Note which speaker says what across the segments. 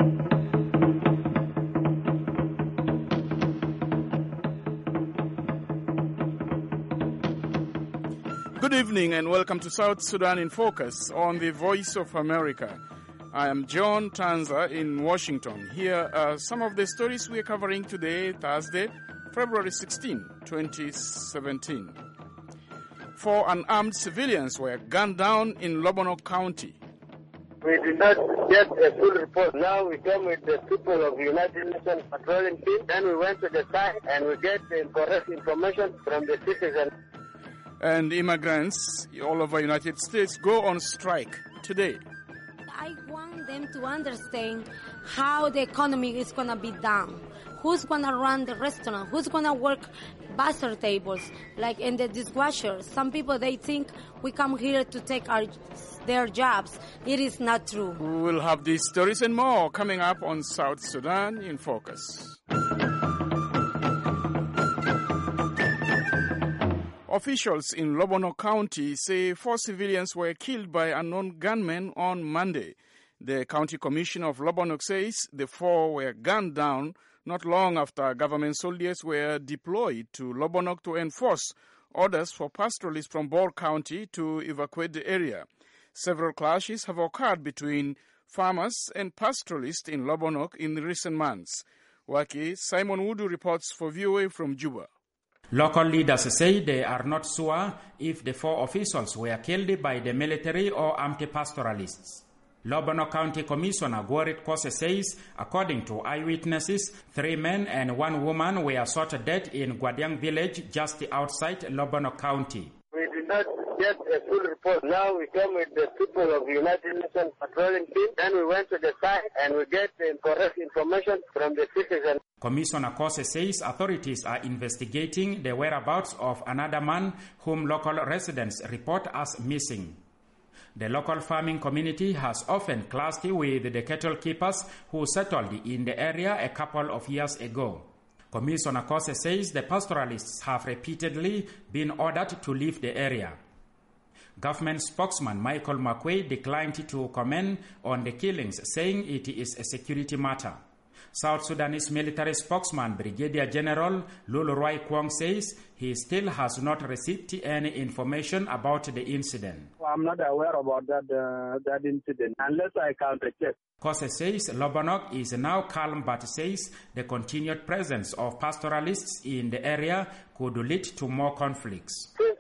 Speaker 1: Good evening and welcome to South Sudan in Focus on the Voice of America. I am John Tanza in Washington. Here are some of the stories we are covering today, Thursday, February 16, 2017. 4 unarmed civilians were gunned down in Lobonok County.
Speaker 2: We did not get a full report. Now we come with the people of the United Nations patrolling team. Then we went to the site and we get the correct information from the citizens.
Speaker 1: And immigrants all over the United States go on strike today.
Speaker 3: I want them to understand how the economy is going to be down. Who's going to run the restaurant? Who's going to work buzzer tables, like in the dishwashers? Some people, they think we come here to take their jobs. It is not true.
Speaker 1: We'll have these stories and more coming up on South Sudan in Focus. Officials in Lobonok County say 4 civilians were killed by unknown gunmen on Monday. The county commissioner of Lobonok says the 4 were gunned down not long after government soldiers were deployed to Lobonok to enforce orders for pastoralists from Bor County to evacuate the area. Several clashes have occurred between farmers and pastoralists in Lobonok in recent months. Waki Simon Wudu reports for VOA from Juba.
Speaker 4: Local leaders say they are not sure if the 4 officials were killed by the military or anti-pastoralists. Lobonok County Commissioner Gorit Kose says, according to eyewitnesses, 3 men and 1 woman were shot dead in Guadiang village just outside Lobonok County.
Speaker 2: We did not get a full report. Now we come with the people of the United Nations patrolling team. Then we went to the site and we get the correct information from the citizens.
Speaker 4: Commissioner Kose says authorities are investigating the whereabouts of another man whom local residents report as missing. The local farming community has often clashed with the cattle keepers who settled in the area a couple of years ago. Commissioner Kose says the pastoralists have repeatedly been ordered to leave the area. Government spokesman Michael McQuay declined to comment on the killings, saying it is a security matter. South Sudanese military spokesman Brigadier General Lulu Roy Kwong says he still has not received any information about the incident.
Speaker 2: I'm not aware about that incident unless I can check.
Speaker 4: Kose says Lobonok is now calm but says the continued presence of pastoralists in the area could lead to more conflicts.
Speaker 2: Since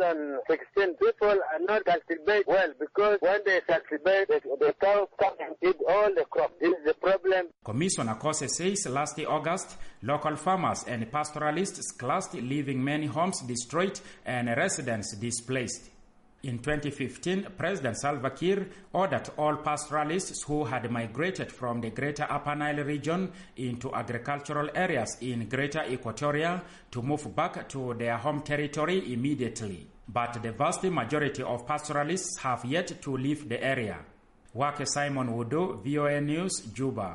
Speaker 2: 2016, people are not cultivating well because when they cultivate, the cows come and eat all the crops. This is the problem.
Speaker 4: Commissioner Kose says last August, local farmers and pastoralists clashed, leaving many homes destroyed and residents displaced. In 2015, President Salva Kiir ordered all pastoralists who had migrated from the Greater Upper Nile region into agricultural areas in Greater Equatoria to move back to their home territory immediately. But the vast majority of pastoralists have yet to leave the area. Wake Simon Wudu, VOA News, Juba.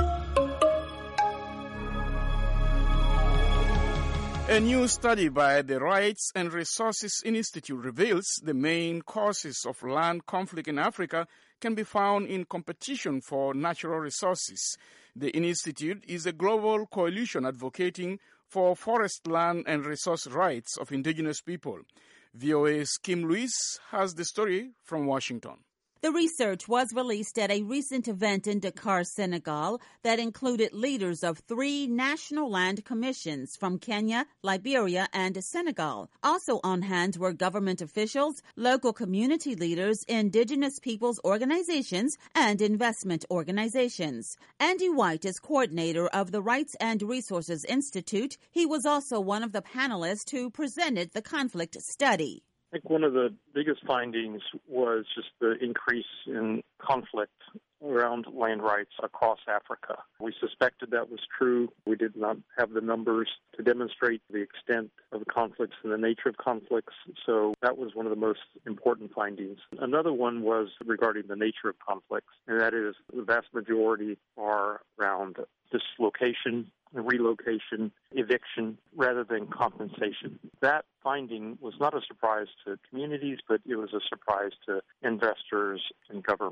Speaker 1: A new study by the Rights and Resources Institute reveals the main causes of land conflict in Africa can be found in competition for natural resources. The institute is a global coalition advocating for forest land and resource rights of indigenous people. VOA's Kim Lewis has the story from Washington.
Speaker 5: The research was released at a recent event in Dakar, Senegal, that included leaders of 3 national land commissions from Kenya, Liberia, and Senegal. Also on hand were government officials, local community leaders, indigenous peoples organizations, and investment organizations. Andy White is coordinator of the Rights and Resources Institute. He was also one of the panelists who presented the conflict study.
Speaker 6: I think one of the biggest findings was just the increase in conflict around land rights across Africa. We suspected that was true. We did not have the numbers to demonstrate the extent of the conflicts and the nature of conflicts, so that was one of the most important findings. Another one was regarding the nature of conflicts, and that is the vast majority are around dislocation, relocation, eviction, rather than compensation. That finding was not a surprise to communities, but it was a surprise to investors and governments.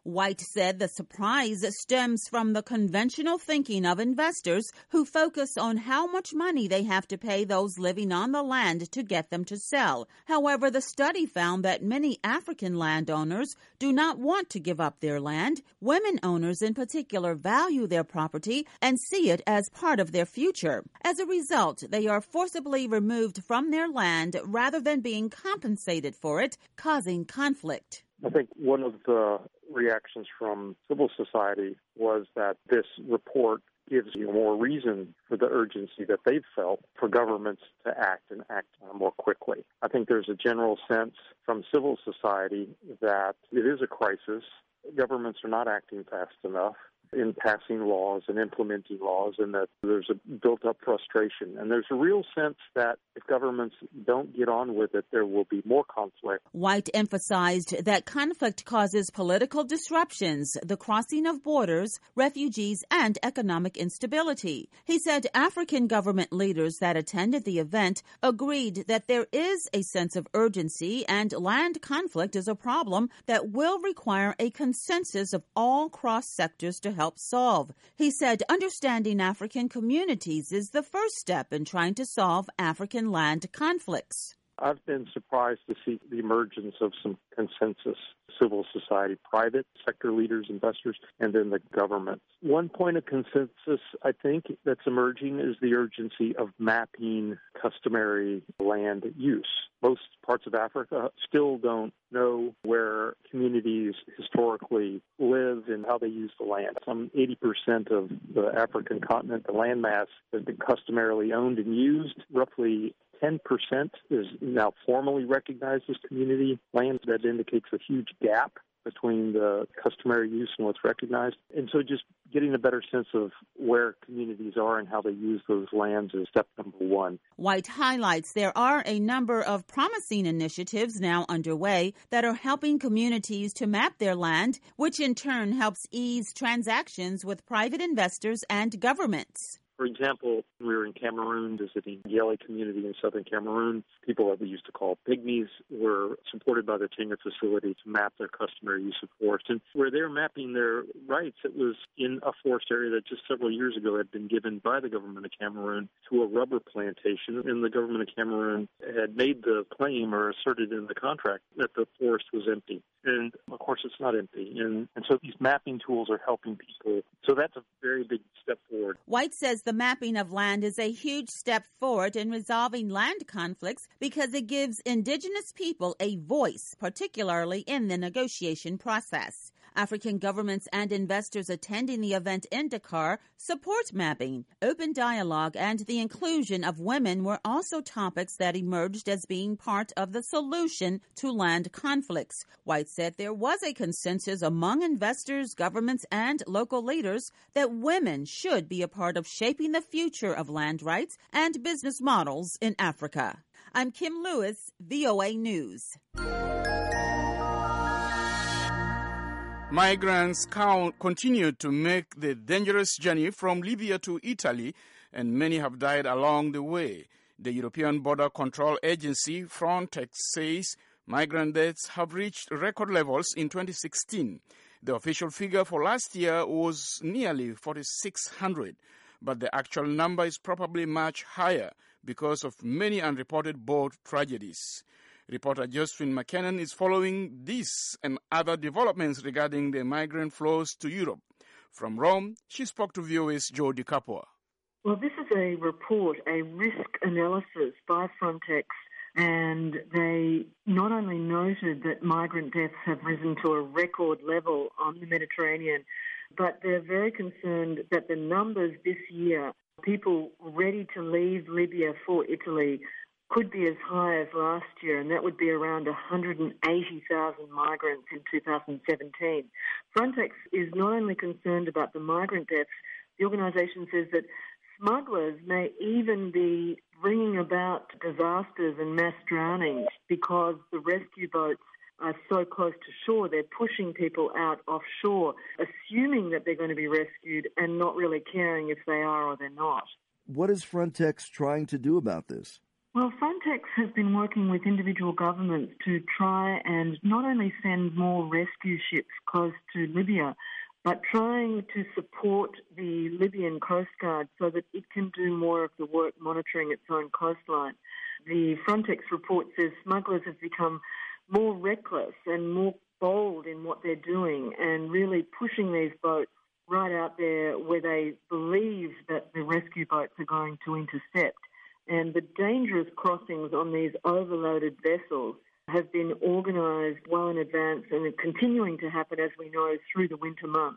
Speaker 5: White said the surprise stems from the conventional thinking of investors who focus on how much money they have to pay those living on the land to get them to sell. However, the study found that many African landowners do not want to give up their land. Women owners in particular value their property and see it as part of their future. As a result, they are forcibly removed from their land rather than being compensated for it, causing conflict.
Speaker 6: I think one of the reactions from civil society was that this report gives you more reason for the urgency that they've felt for governments to act and act more quickly. I think there's a general sense from civil society that it is a crisis. Governments are not acting fast enough in passing laws and implementing laws, and that there's a built-up frustration. And there's a real sense that if governments don't get on with it, there will be more conflict.
Speaker 5: White emphasized that conflict causes political disruptions, the crossing of borders, refugees, and economic instability. He said African government leaders that attended the event agreed that there is a sense of urgency and land conflict is a problem that will require a consensus of all cross-sectors to help solve. He said understanding African communities is the first step in trying to solve African land conflicts.
Speaker 6: I've been surprised to see the emergence of some consensus, civil society, private sector leaders, investors, and then the government. One point of consensus, I think, that's emerging is the urgency of mapping customary land use. Most parts of Africa still don't know where communities historically live and how they use the land. Some 80% of the African continent, the landmass, has been customarily owned and used. Roughly 10% is now formally recognized as community land. That indicates a huge gap between the customary use and what's recognized. And so just getting a better sense of where communities are and how they use those lands is step number one.
Speaker 5: White highlights there are a number of promising initiatives now underway that are helping communities to map their land, which in turn helps ease transactions with private investors and governments.
Speaker 6: For example, we were in Cameroon visiting the Yele community in southern Cameroon. People that we used to call pygmies were supported by the Tenga facility to map their customary use of forest. And where they're mapping their rights, it was in a forest area that just several years ago had been given by the government of Cameroon to a rubber plantation. And the government of Cameroon had made the claim or asserted in the contract that the forest was empty. And, of course, it's not empty. And so these mapping tools are helping people. So that's a very big step forward.
Speaker 5: White says the mapping of land is a huge step forward in resolving land conflicts because it gives indigenous people a voice, particularly in the negotiation process. African governments and investors attending the event in Dakar support mapping. Open dialogue and the inclusion of women were also topics that emerged as being part of the solution to land conflicts. White said there was a consensus among investors, governments, and local leaders that women should be a part of shaping the future of land rights and business models in Africa. I'm Kim Lewis, VOA News.
Speaker 1: Migrants continue to make the dangerous journey from Libya to Italy, and many have died along the way. The European Border Control Agency, Frontex, says migrant deaths have reached record levels in 2016. The official figure for last year was nearly 4,600, but the actual number is probably much higher because of many unreported boat tragedies. Reporter Josephine McKinnon is following this and other developments regarding the migrant flows to Europe. From Rome, she spoke to VOA's Joe DiCapua.
Speaker 7: Well, this is a report, a risk analysis by Frontex, and they not only noted that migrant deaths have risen to a record level on the Mediterranean, but they're very concerned that the numbers this year, people ready to leave Libya for Italy, could be as high as last year, and that would be around 180,000 migrants in 2017. Frontex is not only concerned about the migrant deaths, the organisation says that smugglers may even be bringing about disasters and mass drownings because the rescue boats are so close to shore. They're pushing people out offshore, assuming that they're going to be rescued and not really caring if they are or they're not.
Speaker 8: What is Frontex trying to do about this?
Speaker 7: Well, Frontex has been working with individual governments to try and not only send more rescue ships close to Libya, but trying to support the Libyan Coast Guard so that it can do more of the work monitoring its own coastline. The Frontex report says smugglers have become more reckless and more bold in what they're doing and really pushing these boats right out there where they believe that the rescue boats are going to intercept. And the dangerous crossings on these overloaded vessels have been organised well in advance and are continuing to happen, as we know, through the winter months.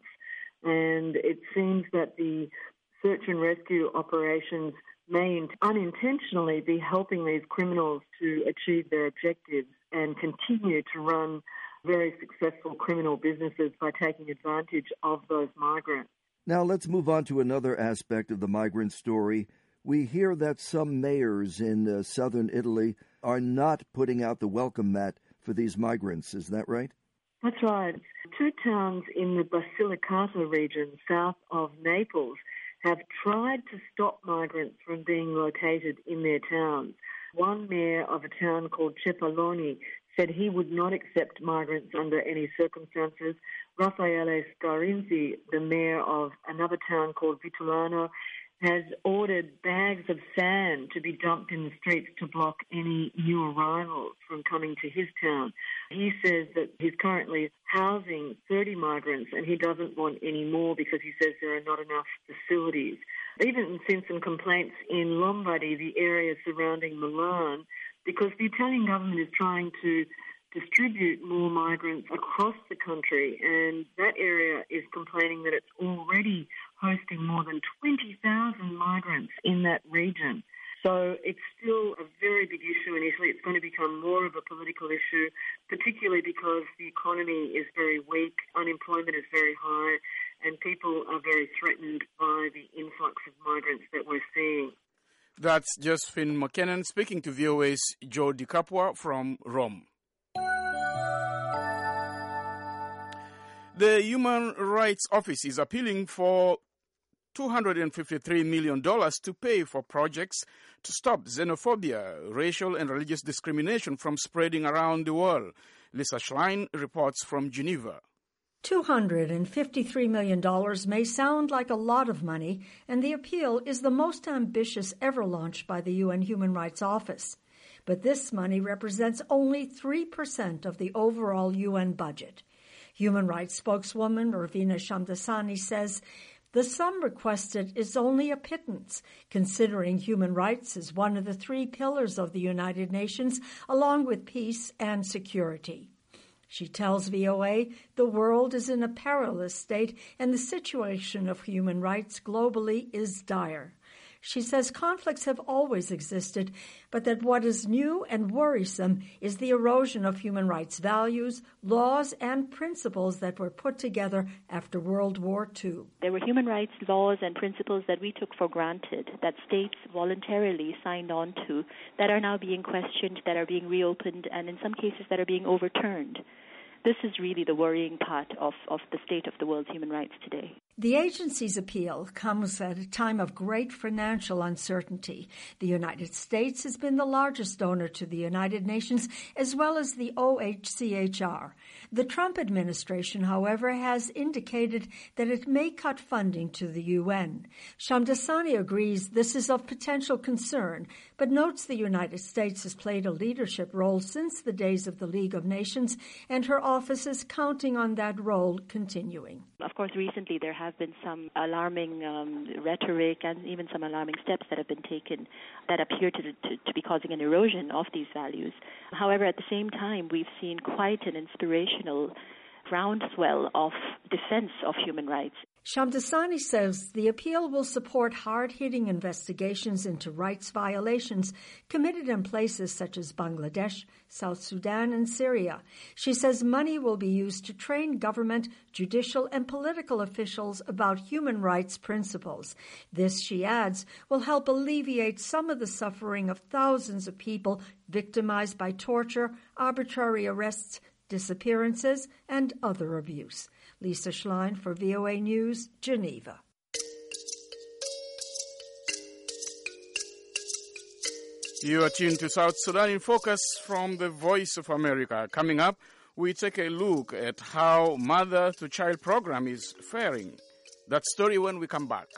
Speaker 7: And it seems that the search and rescue operations may unintentionally be helping these criminals to achieve their objectives and continue to run very successful criminal businesses by taking advantage of those migrants.
Speaker 8: Now let's move on to another aspect of the migrant story. We hear that some mayors in southern Italy are not putting out the welcome mat for these migrants. Is that right?
Speaker 7: That's right. Two towns in the Basilicata region, south of Naples, have tried to stop migrants from being located in their towns. One mayor of a town called Cefaloni said he would not accept migrants under any circumstances. Raffaele Scarinzi, the mayor of another town called Vitulano, has ordered bags of sand to be dumped in the streets to block any new arrivals from coming to his town. He says that he's currently housing 30 migrants and he doesn't want any more because he says there are not enough facilities. Even seen some complaints in Lombardy, the area surrounding Milan, because the Italian government is trying to distribute more migrants across the country, and that area is complaining that it's already hosting more than 20,000 migrants in that region. So it's still a very big issue in Italy. It's going to become more of a political issue, particularly because the economy is very weak, unemployment is very high, and people are very threatened by the influx of migrants that we're seeing.
Speaker 1: That's Josephine McKinnon speaking to VOA's Joe Di Capua from Rome. The Human Rights Office is appealing for $253 million to pay for projects to stop xenophobia, racial and religious discrimination from spreading around the world. Lisa Schlein reports from Geneva.
Speaker 9: $253 million may sound like a lot of money, and the appeal is the most ambitious ever launched by the UN Human Rights Office. But this money represents only 3% of the overall UN budget. Human rights spokeswoman Ravina Shamdasani says the sum requested is only a pittance, considering human rights is one of the 3 pillars of the United Nations, along with peace and security. She tells VOA the world is in a perilous state and the situation of human rights globally is dire. She says conflicts have always existed, but that what is new and worrisome is the erosion of human rights values, laws, and principles that were put together after World War II.
Speaker 10: There were human rights laws and principles that we took for granted, that states voluntarily signed on to, that are now being questioned, that are being reopened, and in some cases that are being overturned. This is really the worrying part of the state of the world's human rights today.
Speaker 9: The agency's appeal comes at a time of great financial uncertainty. The United States has been the largest donor to the United Nations, as well as the OHCHR. The Trump administration, however, has indicated that it may cut funding to the UN. Shamdasani agrees this is of potential concern, but notes the United States has played a leadership role since the days of the League of Nations, and her office is counting on that role continuing.
Speaker 10: Of course, recently there have been some alarming rhetoric and even some alarming steps that have been taken that appear to be causing an erosion of these values. However, at the same time, we've seen quite an inspirational groundswell of defense of human rights.
Speaker 9: Shamdasani says the appeal will support hard-hitting investigations into rights violations committed in places such as Bangladesh, South Sudan, and Syria. She says money will be used to train government, judicial, and political officials about human rights principles. This, she adds, will help alleviate some of the suffering of thousands of people victimized by torture, arbitrary arrests, disappearances, and other abuse. Lisa Schlein for VOA News, Geneva.
Speaker 1: You are tuned to South Sudan in Focus from the Voice of America. Coming up, we take a look at how mother-to-child program is faring. That story when we come back.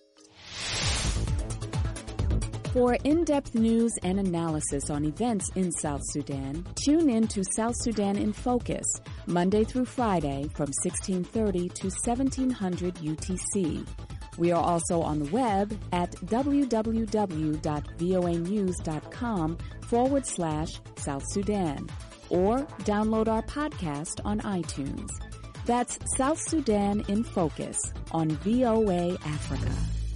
Speaker 11: For in-depth news and analysis on events in South Sudan, tune in to South Sudan in Focus, Monday through Friday from 1630 to 1700 UTC. We are also on the web at www.voanews.com/South Sudan, or download our podcast on iTunes. That's South Sudan in Focus on VOA Africa.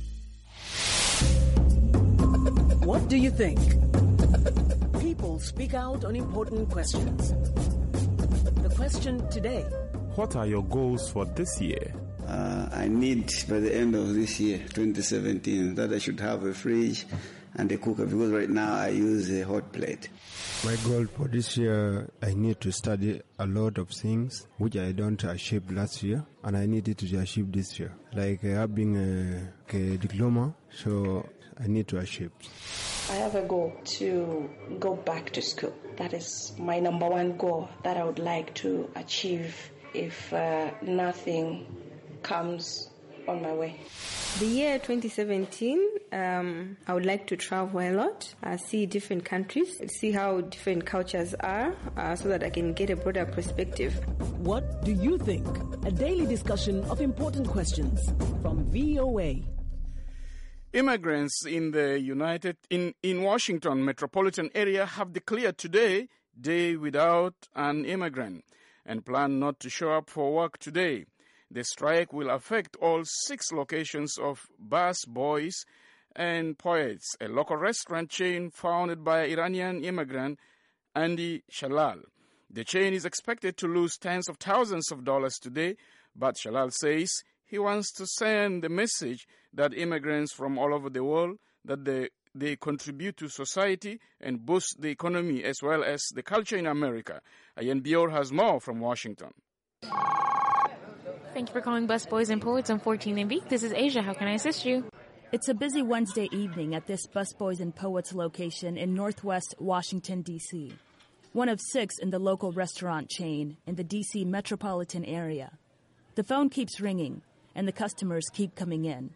Speaker 12: What do you think? People speak out on important questions. The question today:
Speaker 13: what are your goals for this year?
Speaker 14: I need, by the end of this year, 2017, that I should have a fridge and a cooker, because right now I use a hot plate.
Speaker 15: My goal for this year, I need to study a lot of things which I don't achieve last year, and I needed to achieve this year. Like having a diploma, so I need to achieve.
Speaker 16: I have a goal to go back to school. That is my number one goal that I would like to achieve if nothing comes on my way.
Speaker 17: The year 2017, I would like to travel a lot, see different countries, see how different cultures are, so that I can get a broader perspective.
Speaker 12: What do you think? A daily discussion of important questions from VOA.
Speaker 1: Immigrants in the in Washington metropolitan area have declared today Day Without an Immigrant and plan not to show up for work today. The strike will affect all 6 locations of Bus Boys and Poets, a local restaurant chain founded by Iranian immigrant Andy Shalal. The chain is expected to lose tens of thousands of dollars today, but Shalal says he wants to send the message that immigrants from all over the world, that they contribute to society and boost the economy as well as the culture in America. Ayan Bior has more from Washington.
Speaker 18: Thank you for calling Bus Boys and Poets on 14 and B. This is Asia. How can I assist you?
Speaker 19: It's a busy Wednesday evening at this Bus Boys and Poets location in Northwest Washington, D.C., one of 6 in the local restaurant chain in the D.C. metropolitan area. The phone keeps ringing, and the customers keep coming in.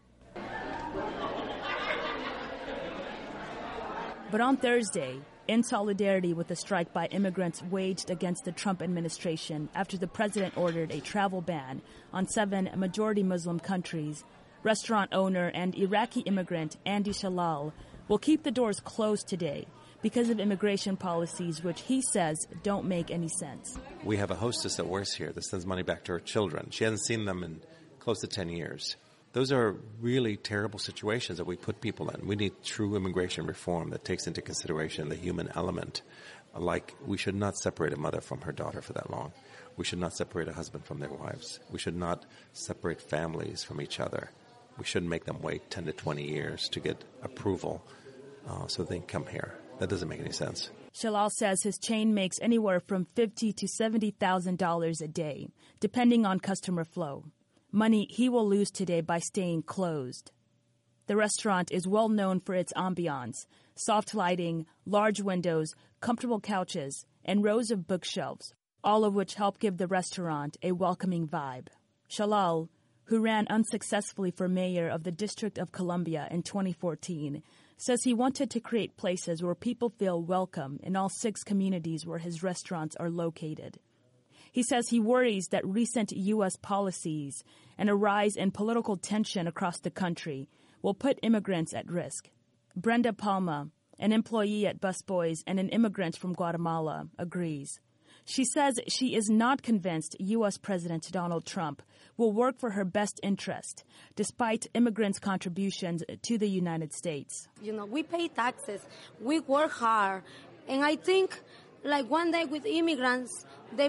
Speaker 19: But on Thursday, in solidarity with the strike by immigrants waged against the Trump administration after the president ordered a travel ban on 7 majority Muslim countries, restaurant owner and Iraqi immigrant Andy Shalal will keep the doors closed today because of immigration policies which he says don't make any sense.
Speaker 20: We have a hostess that works here that sends money back to her children. She hasn't seen them in close to 10 years. Those are really terrible situations that we put people in. We need true immigration reform that takes into consideration the human element. Like, we should not separate a mother from her daughter for that long. We should not separate a husband from their wives. We should not separate families from each other. We shouldn't make them wait 10 to 20 years to get approval so they can come here. That doesn't make any sense.
Speaker 19: Shalal says his chain makes anywhere from $50,000 to $70,000 a day, depending on customer flow. Money he will lose today by staying closed. The restaurant is well known for its ambiance, soft lighting, large windows, comfortable couches, and rows of bookshelves, all of which help give the restaurant a welcoming vibe. Shalal, who ran unsuccessfully for mayor of the District of Columbia in 2014, says he wanted to create places where people feel welcome in all 6 communities where his restaurants are located. He says he worries that recent U.S. policies and a rise in political tension across the country will put immigrants at risk. Brenda Palma, an employee at Bus Boys and an immigrant from Guatemala, agrees. She says she is not convinced U.S. President Donald Trump will work for her best interest, despite immigrants' contributions to the United States.
Speaker 3: We pay taxes, we work hard, and I think like one day with immigrants,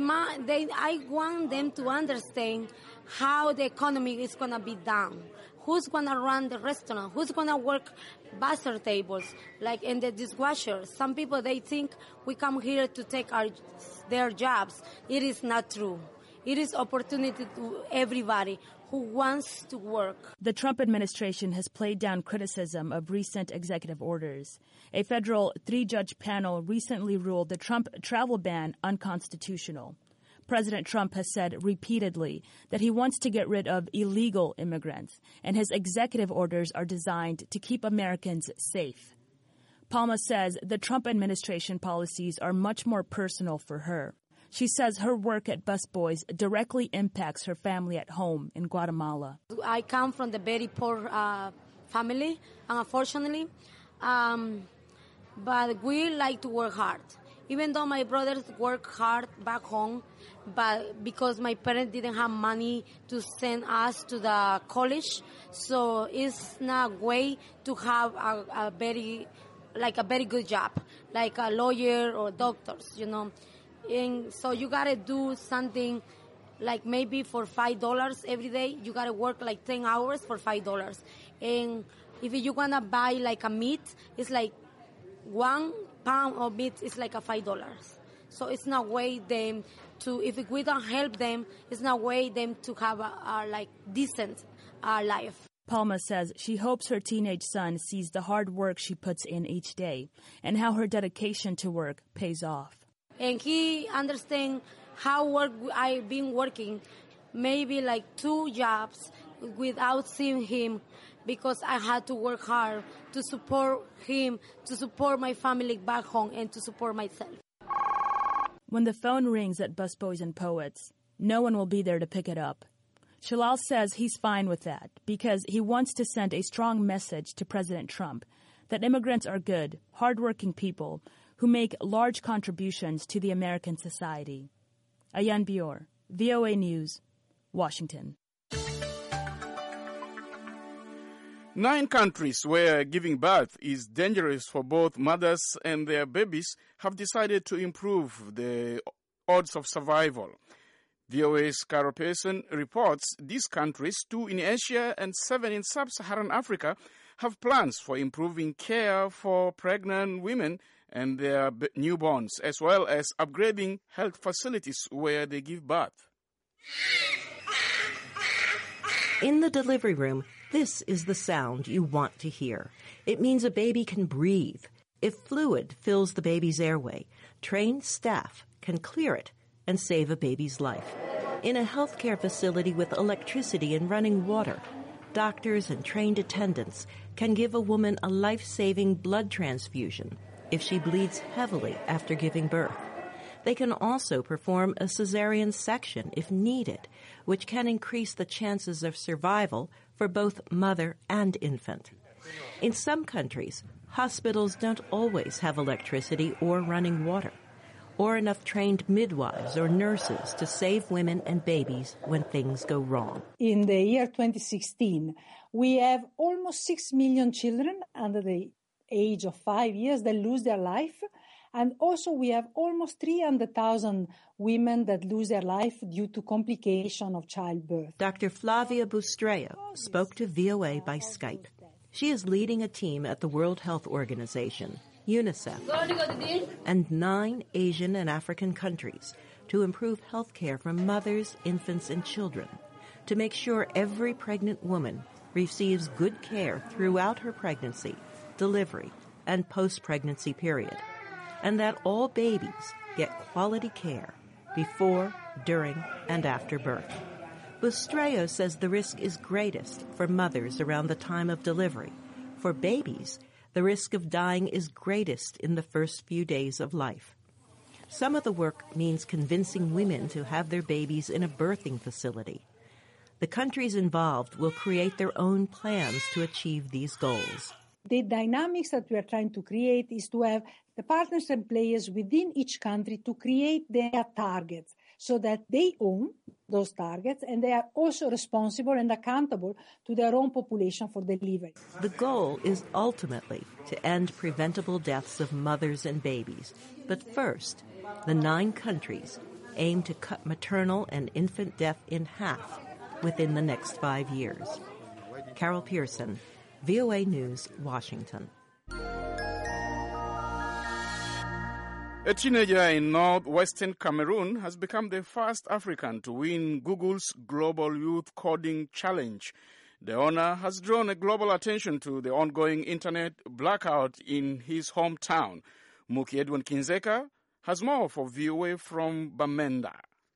Speaker 3: I want them to understand how the economy is going to be done. Who's going to run the restaurant? Who's going to work buzzer tables, like in the dishwasher? Some people, they think we come here to take their jobs. It is not true. It is opportunity to everybody who wants to work.
Speaker 19: The Trump administration has played down criticism of recent executive orders. A federal 3-judge panel recently ruled the Trump travel ban unconstitutional. President Trump has said repeatedly that he wants to get rid of illegal immigrants, and his executive orders are designed to keep Americans safe. Palma says the Trump administration policies are much more personal for her. She says her work at Busboys directly impacts her family at home in Guatemala.
Speaker 3: I come from the very poor family, unfortunately, but we like to work hard. Even though my brothers work hard back home, but because my parents didn't have money to send us to the college, so it's not a way to have a very good job, like a lawyer or doctors, you know. And so you gotta do something like maybe for $5 every day. You gotta work like 10 hours for $5. And if you wanna buy like a meat, it's like 1 pound of meat is like a $5. So it's not way them to, if we don't help them, it's not way them to have a like decent life.
Speaker 19: Palma says she hopes her teenage son sees the hard work she puts in each day and how her dedication to work pays off.
Speaker 3: And he understands how I've been working, maybe like 2 jobs without seeing him, because I had to work hard to support him, to support my family back home, and to support myself.
Speaker 19: When the phone rings at Busboys and Poets, no one will be there to pick it up. Shalal says he's fine with that because he wants to send a strong message to President Trump that immigrants are good, hardworking people who make large contributions to the American society. Ayan Bior, VOA News, Washington.
Speaker 1: 9 countries where giving birth is dangerous for both mothers and their babies have decided to improve the odds of survival. VOA's Carol Pearson reports these countries, 2 in Asia and 7 in sub-Saharan Africa, have plans for improving care for pregnant women and their newborns, as well as upgrading health facilities where they give birth.
Speaker 21: In the delivery room, this is the sound you want to hear. It means a baby can breathe. If fluid fills the baby's airway, trained staff can clear it and save a baby's life. In a healthcare facility with electricity and running water, doctors and trained attendants can give a woman a life-saving blood transfusion if she bleeds heavily after giving birth. They can also perform a cesarean section if needed, which can increase the chances of survival for both mother and infant. In some countries, hospitals don't always have electricity or running water, or enough trained midwives or nurses to save women and babies when things go wrong.
Speaker 22: In the year 2016, we have almost 6 million children under the age of 5 years that lose their life. And also we have almost 300,000 women that lose their life due to complication of childbirth.
Speaker 21: Dr. Flavia Bustreo spoke to VOA by Skype. She is leading a team at the World Health Organization, UNICEF, and 9 Asian and African countries to improve health care for mothers, infants, and children, to make sure every pregnant woman receives good care throughout her pregnancy, delivery, and post-pregnancy period, and that all babies get quality care before, during, and after birth. Bustreo says the risk is greatest for mothers around the time of delivery. For babies, the risk of dying is greatest in the first few days of life. Some of the work means convincing women to have their babies in a birthing facility. The countries involved will create their own plans to achieve these goals.
Speaker 22: The dynamics that we are trying to create is to have the partners and players within each country to create their targets so that they own those targets and they are also responsible and accountable to their own population for delivery.
Speaker 21: The goal is ultimately to end preventable deaths of mothers and babies. But first, the 9 countries aim to cut maternal and infant death in half within the next 5 years. Carol Pearson, VOA News, Washington.
Speaker 1: A teenager in northwestern Cameroon has become the first African to win Google's Global Youth Coding Challenge. The honor has drawn a global attention to the ongoing internet blackout in his hometown. Muki Edwin Kinzeka has more for VOA from Bamenda.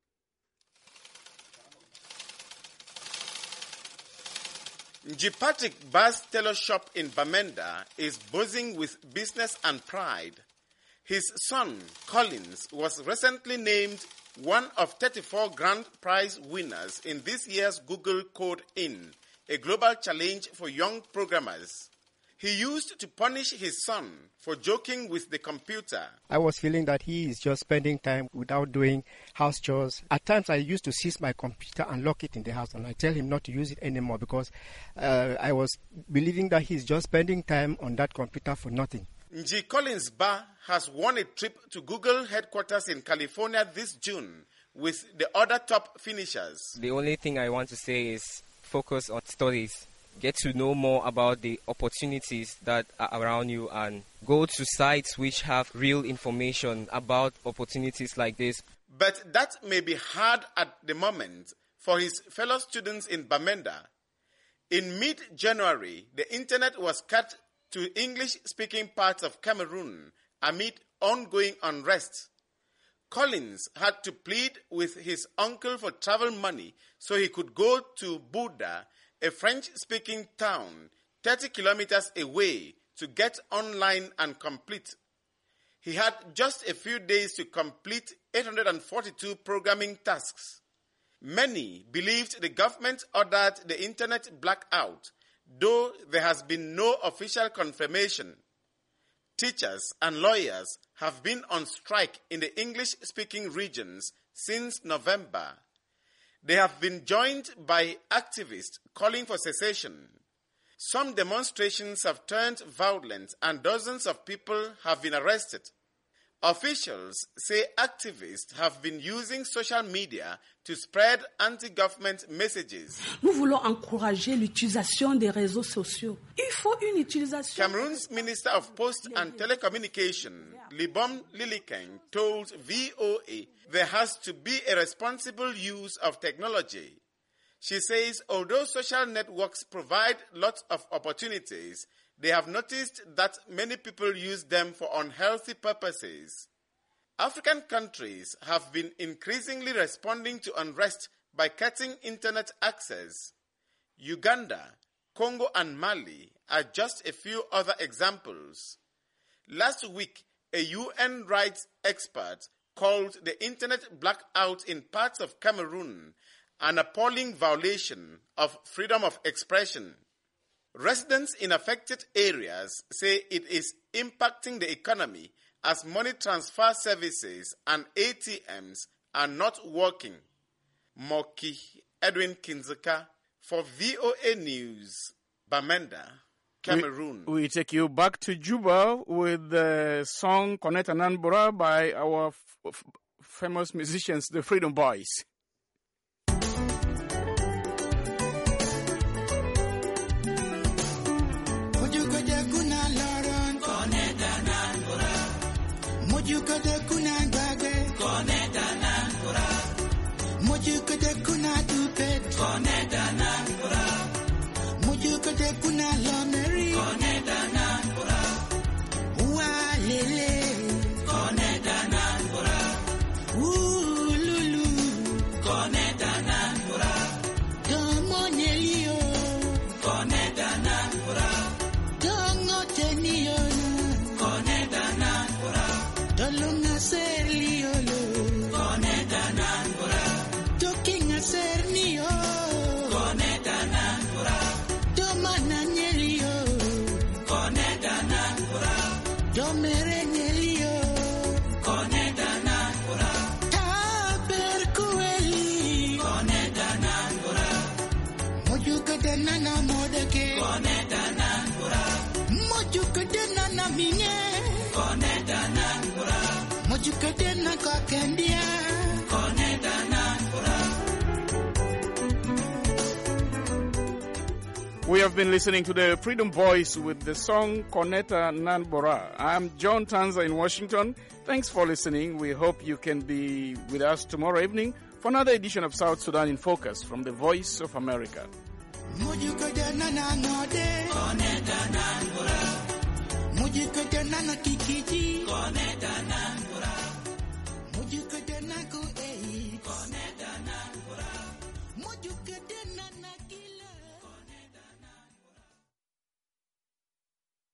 Speaker 2: Patrick Bass tailor shop in Bamenda is buzzing with business and pride. His son, Collins, was recently named one of 34 grand prize winners in this year's Google Code In, a global challenge for young programmers. He used to punish his son for joking with the computer.
Speaker 4: I was feeling that he is just spending time without doing house chores. At times I used to seize my computer and lock it in the house, and I tell him not to use it anymore because I was believing that he's just spending time on that computer for nothing.
Speaker 2: Nji Collins Ba has won a trip to Google headquarters in California this June with the other top finishers.
Speaker 23: The only thing I want to say is focus on studies. Get to know more about the opportunities that are around you and go to sites which have real information about opportunities like this.
Speaker 2: But that may be hard at the moment for his fellow students in Bamenda. In mid-January, the internet was cut to English-speaking parts of Cameroon amid ongoing unrest. Collins had to plead with his uncle for travel money so he could go to Buda, a French-speaking town 30 kilometers away, to get online and complete. He had just a few days to complete 842 programming tasks. Many believed the government ordered the internet blackout, though there has been no official confirmation. Teachers and lawyers have been on strike in the English-speaking regions since November. They have been joined by activists calling for cessation. Some demonstrations have turned violent and dozens of people have been arrested. Officials say activists have been using social media to spread anti-government messages.
Speaker 24: Nous voulons encourager l'utilisation des réseaux sociaux. Il faut une utilisation.
Speaker 2: Cameroon's Minister of Post and Telecommunication, Libom Lilikeng, told VOA there has to be a responsible use of technology. She says although social networks provide lots of opportunities, they have noticed that many people use them for unhealthy purposes. African countries have been increasingly responding to unrest by cutting internet access. Uganda, Congo, and Mali are just a few other examples. Last week, a UN rights expert called the internet blackout in parts of Cameroon an appalling violation of freedom of expression. Residents in affected areas say it is impacting the economy as money transfer services and ATMs are not working. Moki Edwin Kinzeka for VOA News, Bamenda, Cameroon.
Speaker 1: We take you back to Juba with the song Koneta Nanbura by our famous musicians, the Freedom Boys.
Speaker 25: Mojukode kuna ngagwe koneta nangura Mojukode kuna dupet koneta nangura Mojukode kuna lomeri koneta nangura Walele koneta nangura Ululu koneta nangura Domonelio koneta nangura Dongotenio koneta nangura Dolunga serliolo koneta nangura Tokinga sernio koneta nangura Domana nyelio koneta nangura Domere nyelio koneta nangura Taberkueli koneta nangura Mojukade nana modeke koneta nangura Mojukade nana minye koneta nangura Mojukade na kokendia koneta nangura
Speaker 1: We have been listening to the Freedom Voice with the song Koneta Nanbora. I'm John Tanza in Washington. Thanks for listening. We hope you can be with us tomorrow evening for another edition of South Sudan in Focus from the Voice of America. Koneta Nanbora.